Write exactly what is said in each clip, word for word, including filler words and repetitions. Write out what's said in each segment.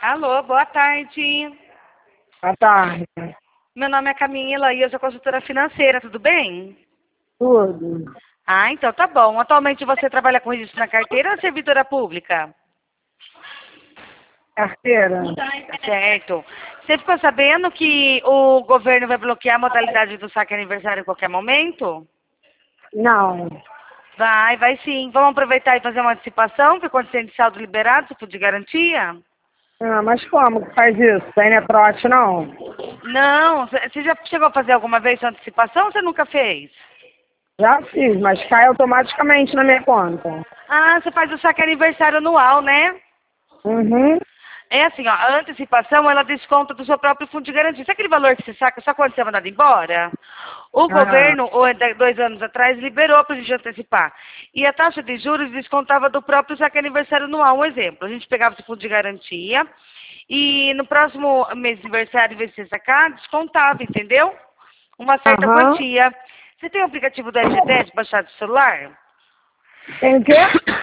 Alô, boa tarde. Boa tarde. Meu nome é Camila e eu sou consultora financeira, tudo bem? Tudo. Ah, então tá bom. Atualmente você trabalha com registro na carteira ou servidora pública? Carteira? Certo. Você ficou sabendo que o governo vai bloquear a modalidade do saque aniversário a qualquer momento? Não. Vai, vai sim. Vamos aproveitar e fazer uma antecipação, que quando tem de saldo liberado, tipo de garantia? Ah, mas como que faz isso? Tem netrote, não? Não, você já chegou a fazer alguma vez sua antecipação ou você nunca fez? Já fiz, mas cai automaticamente na minha conta. Ah, você faz o saque aniversário anual, né? Uhum. É assim, ó, a antecipação, ela desconta do seu próprio fundo de garantia. Sabe aquele valor que você saca só quando você é mandado embora? O Ah, governo, ou de- dois anos atrás, liberou para a gente antecipar. E a taxa de juros descontava do próprio saque aniversário anual. Um exemplo, a gente pegava esse fundo de garantia e no próximo mês de aniversário, em vez de você sacar, descontava, entendeu? Uma certa aham. quantia. Você tem o aplicativo do F G T S baixado no celular? Tem o quê?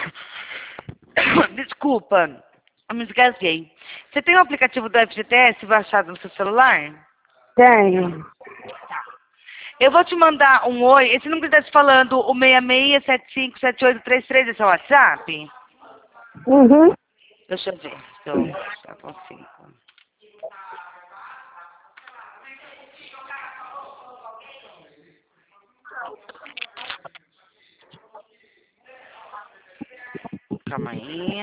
Desculpa, eu me esgasguei. Você tem o aplicativo do F G T S baixado no seu celular? Tenho. Eu vou te mandar um oi. Esse número que está te falando, o seis seis sete cinco sete oito três três, é seu WhatsApp? Uhum. Deixa eu ver. Se eu já consigo. Calma aí.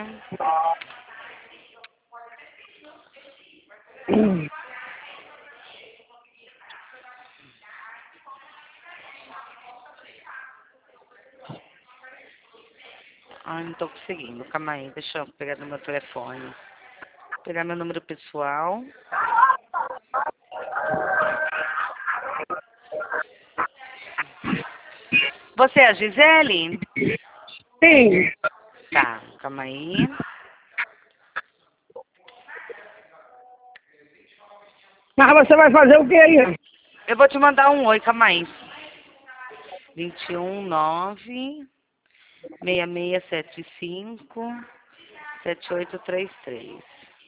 Ai, não tô conseguindo. Calma aí. Deixa eu pegar no meu telefone. Pegar meu número pessoal. Você é a Gisele? Sim. Tá, calma aí. Mas você vai fazer o quê aí? Eu vou te mandar um oi, calma aí. vinte e um, nove, seis seis sete cinco, sete oito três três.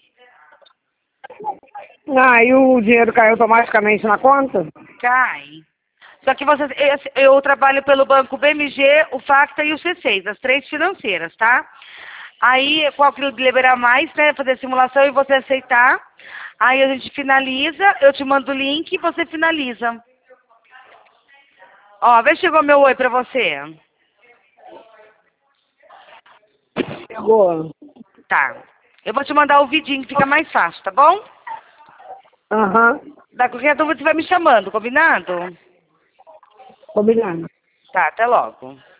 Ah, e o dinheiro cai automaticamente na conta? Cai. Só que você, esse- eu trabalho pelo banco B M G, o Facta e o C seis, as três financeiras, tá? Aí, qual que liberar mais, né? Fazer a simulação e você aceitar. Aí a gente finaliza, eu te mando o link e você finaliza. Ó, vê se chegou meu oi pra você. Chegou. Tá. Eu vou te mandar o vidinho que fica mais fácil, tá bom? Aham. Da qualquer dúvida você vai me chamando, combinado? Combinado. Tá, até logo.